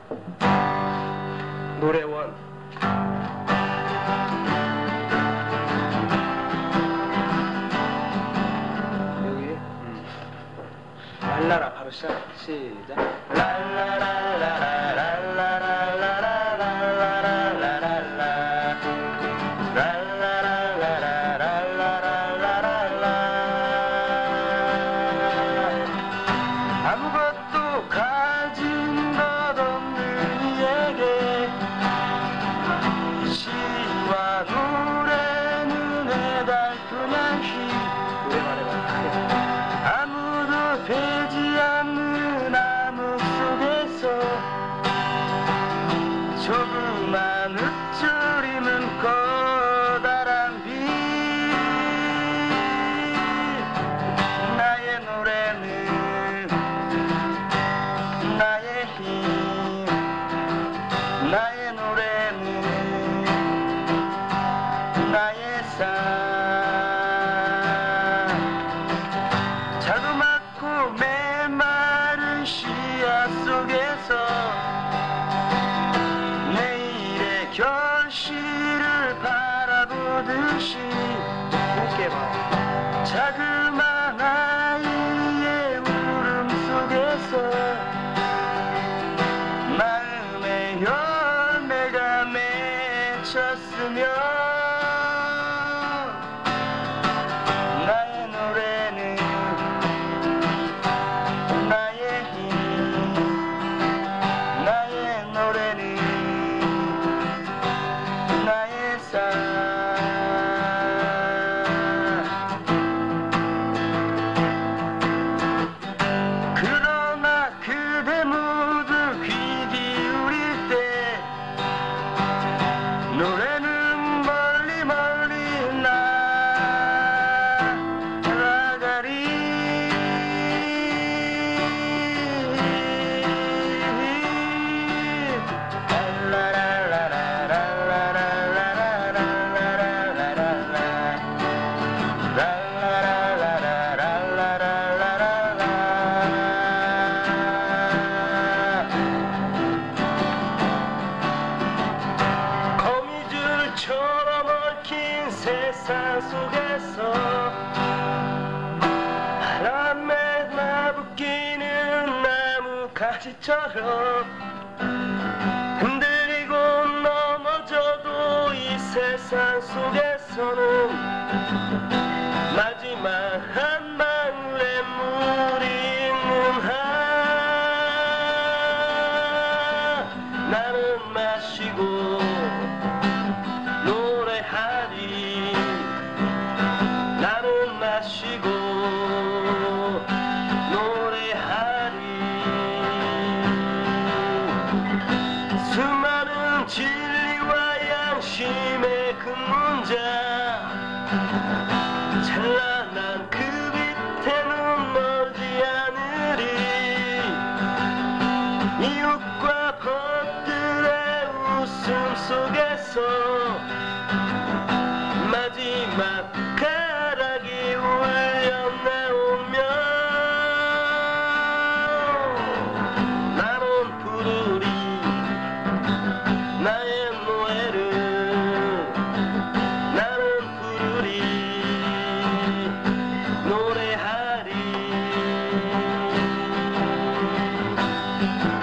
노래원. 여기 랄라라 바로 시작. 시작. 아무것도 가진 것 없는 이에게 시와 노래는 해달픈 향기. 노래 말해봐. 아무도 되지 않는 암흑 속에서 조그만 읊조림은 커다란 빛. 나의 노래는 나의 힘. 나의 노래는 나의 삶. 자그맣고 메마른 씨앗 속에서 내일의 결실을 바라보듯이 자그마한 아이의 울음 속에서 마음의 열매가 맺혔으며 나의 노래는 나의 힘. 나의 노래는 나의 삶. 그러나 그대 모두 귀 기울일 때 노래는 멀리 멀리 날아가리. 거미줄처럼 얽힌 세상 속에서 바람에 나부끼는 나뭇가지처럼 흔들리고 넘어져도 이 세상 속에서는 마지막 한 방울의 물이 있는 한 나는 마시고 노래하리. 나는 마시고 노래하리. 수많은 진리와 양심의 그 문자 찬란한 그 빛에는 멀지 않으리. 이웃과 벗들의 웃음 속에서 마지막 가락이 울려 나오면 나는 부르리. 나의 노래를 나는 부르리. 노래하리.